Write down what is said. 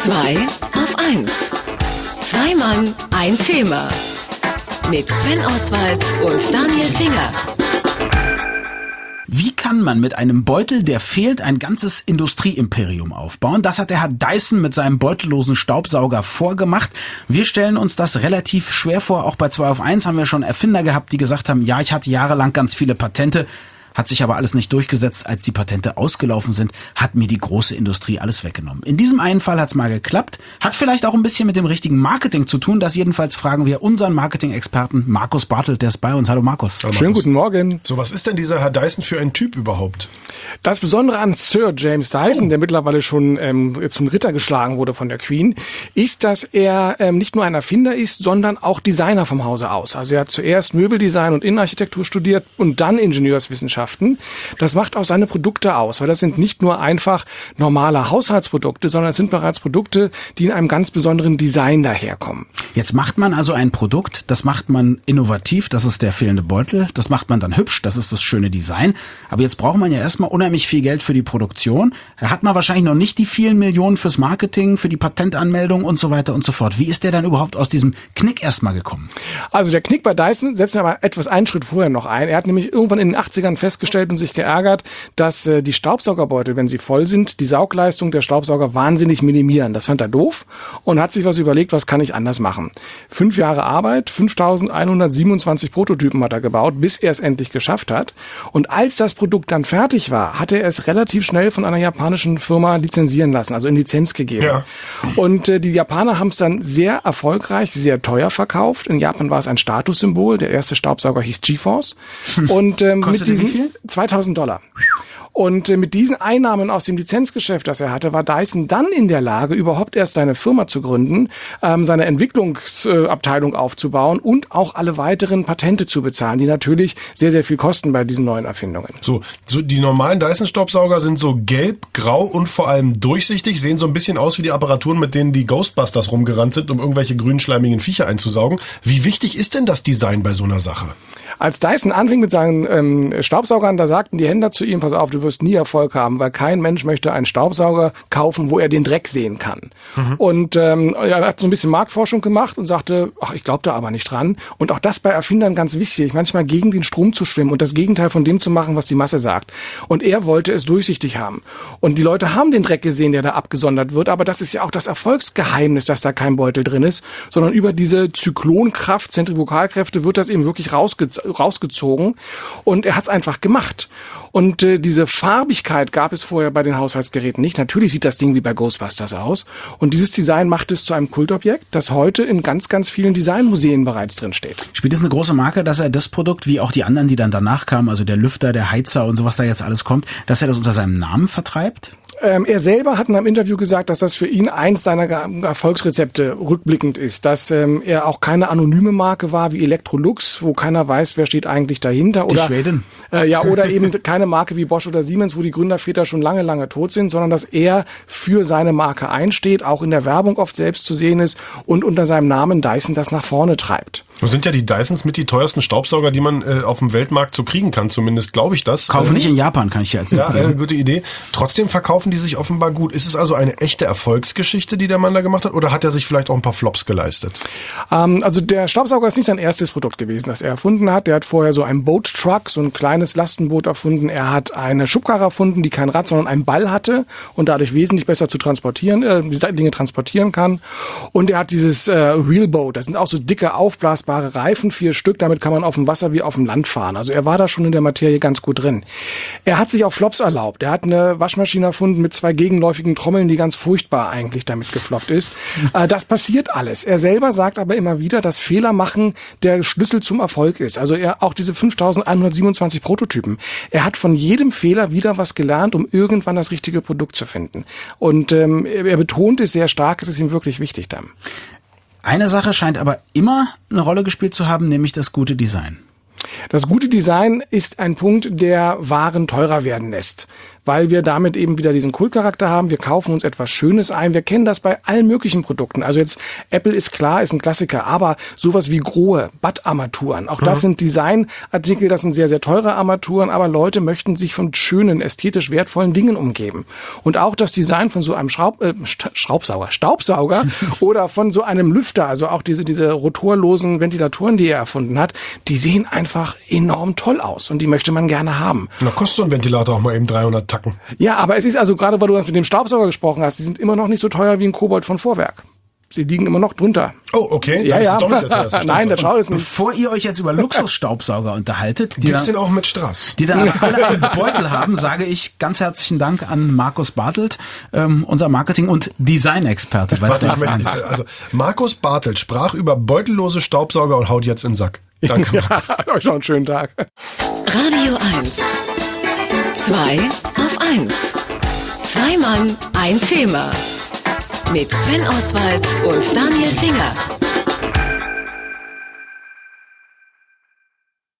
2 auf 1. Zwei Mann, ein Thema. Mit Sven Oswald und Daniel Finger. Wie kann man mit einem Beutel, der fehlt, ein ganzes Industrieimperium aufbauen? Das hat der Herr Dyson mit seinem beutellosen Staubsauger vorgemacht. Wir stellen uns das relativ schwer vor. Auch bei 2 auf 1 haben wir schon Erfinder gehabt, die gesagt haben, ja, ich hatte jahrelang ganz viele Patente. Hat sich aber alles nicht durchgesetzt. Als die Patente ausgelaufen sind, hat mir die große Industrie alles weggenommen. In diesem einen Fall hat's mal geklappt. Hat vielleicht auch ein bisschen mit dem richtigen Marketing zu tun. Das jedenfalls fragen wir unseren Marketing-Experten Markus Bartelt, der ist bei uns. Hallo Markus. Hallo, Schönen guten Morgen. So, was ist denn dieser Herr Dyson für ein Typ überhaupt? Das Besondere an Sir James Dyson, der mittlerweile schon zum Ritter geschlagen wurde von der Queen, ist, dass er nicht nur ein Erfinder ist, sondern auch Designer vom Hause aus. Also er hat zuerst Möbeldesign und Innenarchitektur studiert und dann Ingenieurswissenschaften. Das macht auch seine Produkte aus, weil das sind nicht nur einfach normale Haushaltsprodukte, sondern es sind bereits Produkte, die in einem ganz besonderen Design daherkommen. Jetzt macht man also ein Produkt, das macht man innovativ, das ist der fehlende Beutel, das macht man dann hübsch, das ist das schöne Design. Aber jetzt braucht man ja erstmal unheimlich viel Geld für die Produktion. Da hat man wahrscheinlich noch nicht die vielen Millionen fürs Marketing, für die Patentanmeldung und so weiter und so fort. Wie ist der dann überhaupt aus diesem Knick erstmal gekommen? Also der Knick bei Dyson setzen wir aber etwas einen Schritt vorher noch ein. Er hat nämlich irgendwann in den 80ern festgestellt und sich geärgert, dass die Staubsaugerbeutel, wenn sie voll sind, die Saugleistung der Staubsauger wahnsinnig minimieren. Das fand er doof und hat sich was überlegt, was kann ich anders machen. 5 Jahre Arbeit, 5.127 Prototypen hat er gebaut, bis er es endlich geschafft hat. Und als das Produkt dann fertig war, hat er es relativ schnell von einer japanischen Firma lizenzieren lassen, also in Lizenz gegeben. Ja. Und die Japaner haben es dann sehr erfolgreich, sehr teuer verkauft. In Japan war es ein Statussymbol. Der erste Staubsauger hieß GeForce. Und mit diesen wie viel? $2.000. Und mit diesen Einnahmen aus dem Lizenzgeschäft, das er hatte, war Dyson dann in der Lage, überhaupt erst seine Firma zu gründen, seine Entwicklungsabteilung aufzubauen und auch alle weiteren Patente zu bezahlen, die natürlich sehr, sehr viel kosten bei diesen neuen Erfindungen. So die normalen Dyson-Staubsauger sind so gelb, grau und vor allem durchsichtig, sehen so ein bisschen aus wie die Apparaturen, mit denen die Ghostbusters rumgerannt sind, um irgendwelche grünschleimigen Viecher einzusaugen. Wie wichtig ist denn das Design bei so einer Sache? Als Dyson anfing mit seinen Staubsaugern, da sagten die Händler zu ihm, pass auf, du wirst nie Erfolg haben, weil kein Mensch möchte einen Staubsauger kaufen, wo er den Dreck sehen kann. Mhm. Und er hat so ein bisschen Marktforschung gemacht und sagte, ach, ich glaube da aber nicht dran. Und auch das bei Erfindern ganz wichtig, manchmal gegen den Strom zu schwimmen und das Gegenteil von dem zu machen, was die Masse sagt. Und er wollte es durchsichtig haben. Und die Leute haben den Dreck gesehen, der da abgesondert wird, aber das ist ja auch das Erfolgsgeheimnis, dass da kein Beutel drin ist, sondern über diese Zyklonkraft, Zentrifugalkräfte wird das eben wirklich rausgezogen und er hat es einfach gemacht. Und diese Farbigkeit gab es vorher bei den Haushaltsgeräten nicht. Natürlich sieht das Ding wie bei Ghostbusters aus. Und dieses Design macht es zu einem Kultobjekt, das heute in ganz, ganz vielen Designmuseen bereits drin steht. Spielt es eine große Marke, dass er das Produkt, wie auch die anderen, die dann danach kamen, also der Lüfter, der Heizer und so, was da jetzt alles kommt, dass er das unter seinem Namen vertreibt? Er selber hat in einem Interview gesagt, dass das für ihn eins seiner Erfolgsrezepte rückblickend ist, dass er auch keine anonyme Marke war wie Electrolux, wo keiner weiß, wer steht eigentlich dahinter. Die Schwedin. Oder eben keine Marke wie Bosch oder Siemens, wo die Gründerväter schon lange, lange tot sind, sondern dass er für seine Marke einsteht, auch in der Werbung oft selbst zu sehen ist und unter seinem Namen Dyson das nach vorne treibt. Nun sind ja die Dysons mit die teuersten Staubsauger, die man auf dem Weltmarkt so kriegen kann, zumindest glaube ich das. Kaufen nicht in Japan, kann ich ja erzählen. Ja, gute Idee. Trotzdem verkaufen die sich offenbar gut. Ist es also eine echte Erfolgsgeschichte, die der Mann da gemacht hat, oder hat er sich vielleicht auch ein paar Flops geleistet? Also der Staubsauger ist nicht sein erstes Produkt gewesen, das er erfunden hat. Der hat vorher so ein Boat Truck, so ein kleines Lastenboot erfunden. Er hat eine Schubkarre erfunden, die kein Rad, sondern einen Ball hatte und dadurch wesentlich besser zu transportieren, die Dinge transportieren kann. Und er hat dieses Wheelboat, das sind auch so dicke, aufblasbare Reifen, 4 Stück, damit kann man auf dem Wasser wie auf dem Land fahren. Also er war da schon in der Materie ganz gut drin. Er hat sich auch Flops erlaubt. Er hat eine Waschmaschine erfunden mit 2 gegenläufigen Trommeln, die ganz furchtbar eigentlich damit gefloppt ist. Das passiert alles. Er selber sagt aber immer wieder, dass Fehler machen der Schlüssel zum Erfolg ist. Also er auch diese 5.127 Prototypen. Er hat von jedem Fehler wieder was gelernt, um irgendwann das richtige Produkt zu finden. Und er betont es sehr stark, es ist ihm wirklich wichtig dann. Eine Sache scheint aber immer eine Rolle gespielt zu haben, nämlich das gute Design. Das gute Design ist ein Punkt, der Waren teurer werden lässt. weil wir damit eben wieder diesen Kultcharakter haben. Wir kaufen uns etwas Schönes ein. Wir kennen das bei allen möglichen Produkten. Also jetzt Apple ist klar, ist ein Klassiker, aber sowas wie Grohe, Badarmaturen, auch das sind Designartikel, das sind sehr, sehr teure Armaturen, aber Leute möchten sich von schönen, ästhetisch wertvollen Dingen umgeben. Und auch das Design von so einem Staubsauger oder von so einem Lüfter, also auch diese rotorlosen Ventilatoren, die er erfunden hat, die sehen einfach enorm toll aus und die möchte man gerne haben. Na, kostet so ein Ventilator auch mal eben 300 Tacken. Ja, aber es ist also, gerade weil du mit dem Staubsauger gesprochen hast, die sind immer noch nicht so teuer wie ein Kobold von Vorwerk. Sie liegen immer noch drunter. Oh, okay. Ja, ja. Ist doch nicht der teuerste. Nein, der Schau ist nicht. Bevor ihr euch jetzt über Luxusstaubsauger unterhaltet, Gibt's den auch mit Strass? die dann alle einen Beutel haben, sage ich ganz herzlichen Dank an Markus Bartelt, unser Marketing- und Designexperte bei Warte, 2auf1. also Markus Bartelt sprach über beutellose Staubsauger und haut jetzt in den Sack. Danke, Markus. Ja, euch noch einen schönen Tag. Radio 1. 2 auf 1. Zwei Mann, ein Thema. Mit Sven Oswald und Daniel Finger.